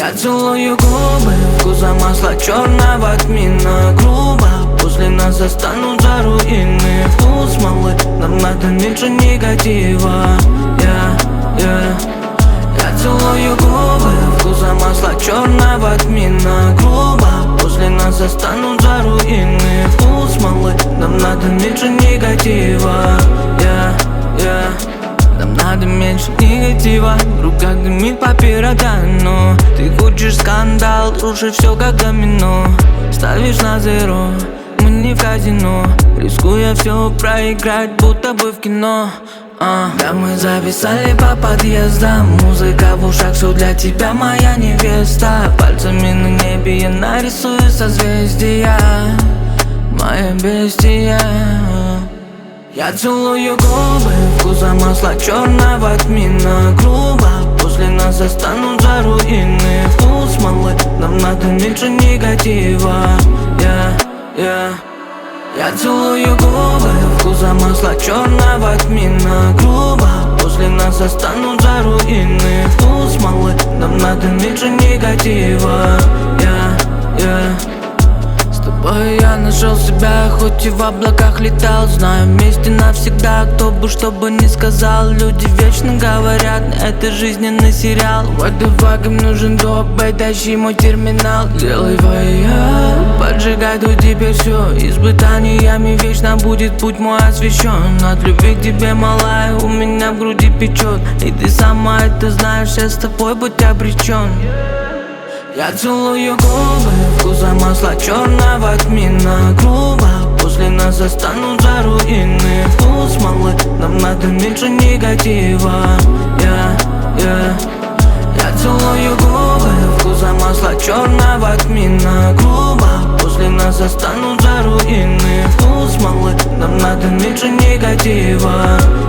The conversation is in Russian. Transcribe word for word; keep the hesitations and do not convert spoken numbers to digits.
Я целую губы, вкуса масла черного тмина. Грубо, после нас останутся руины. Вкус смолы, нам надо меньше негатива. Я, я Я целую губы, вкуса масла черного тмина. Грубо, после нас останутся руины. Вкус смолы, нам надо меньше негатива. Я, я Нам надо меньше негатива. В руках дымит по пиротану. Ты хочешь скандал, рушишь все как домино. Ставишь на зеро, мы не в казино. Рискуя все проиграть, будто бы в кино. а. Да мы зависали по подъездам. Музыка в ушах, все для тебя, моя невеста. Пальцами на небе я нарисую созвездия. Моя бестия. Я целую губы, вкуса масла черного тмина. Грубо, после нас останутся руины. Вкус смолы, нам надо меньше негатива. Я, я Я целую губы, вкуса масла черного тмина. Грубо, после нас останутся руины. Вкус смолы, нам надо меньше негатива. Я, я С тобой я нашел себя, хоть и в облаках летал. Знаю, вместе навсегда, кто бы что бы ни сказал. Люди вечно говорят, это жизненный сериал. Вот the fuck, им нужен доп, тащи мой терминал. Делай фаер, поджигай тут теперь все. Испытаниями вечно будет путь мой освещен. От любви к тебе, малая, у меня в груди печет. И ты сама это знаешь, я с тобой будь обречен. Я целую губы, вкуса масла черного тмина. Грубо, после нас останутся руины. Вкус смолы, нам надо меньше негатива. Я, я Я целую губы, вкуса масла черного тмина. Грубо, после нас останутся руины. Вкус смолы, нам надо меньше негатива.